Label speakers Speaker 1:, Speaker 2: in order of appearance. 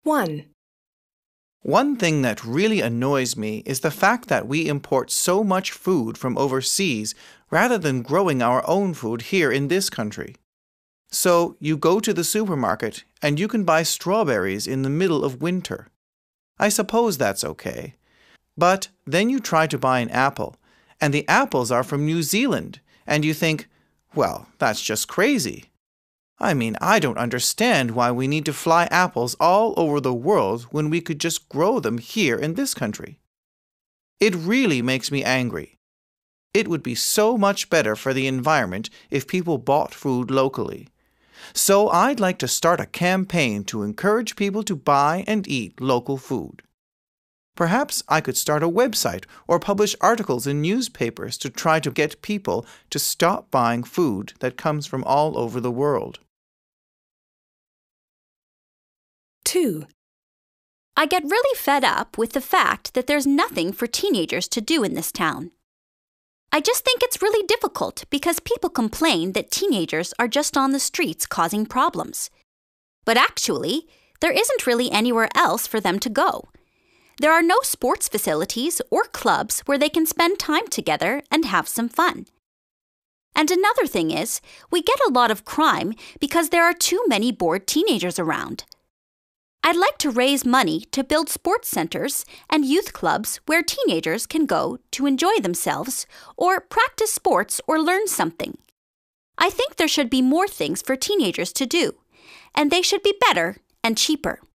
Speaker 1: 1,
Speaker 2: One thing that really annoys me is the fact that we import so much food from overseas rather than growing our own food here in this country. So you go to the supermarket and you can buy strawberries in the middle of winter. I suppose that's okay. But then you try to buy an apple, and the apples are from New Zealand, and you think, well, that's just crazy. I mean, I don't understand why we need to fly apples all over the world when we could just grow them here in this country. It really makes me angry. It would be so much better for the environment if people bought food locally. So I'd like to start a campaign to encourage people to buy and eat local food. Perhaps I could start a website or publish articles in newspapers to try to get people to stop buying food that comes from all over the world.
Speaker 1: 2,
Speaker 3: I get really fed up with the fact that there's nothing for teenagers to do in this town. I just think it's really difficult because people complain that teenagers are just on the streets causing problems. But actually, there isn't really anywhere else for them to go. There are no sports facilities or clubs where they can spend time together and have some fun. And another thing is, we get a lot of crime because there are too many bored teenagers around. I'd like to raise money to build sports centers and youth clubs where teenagers can go to enjoy themselves or practice sports or learn something. I think there should be more things for teenagers to do, and they should be better and cheaper.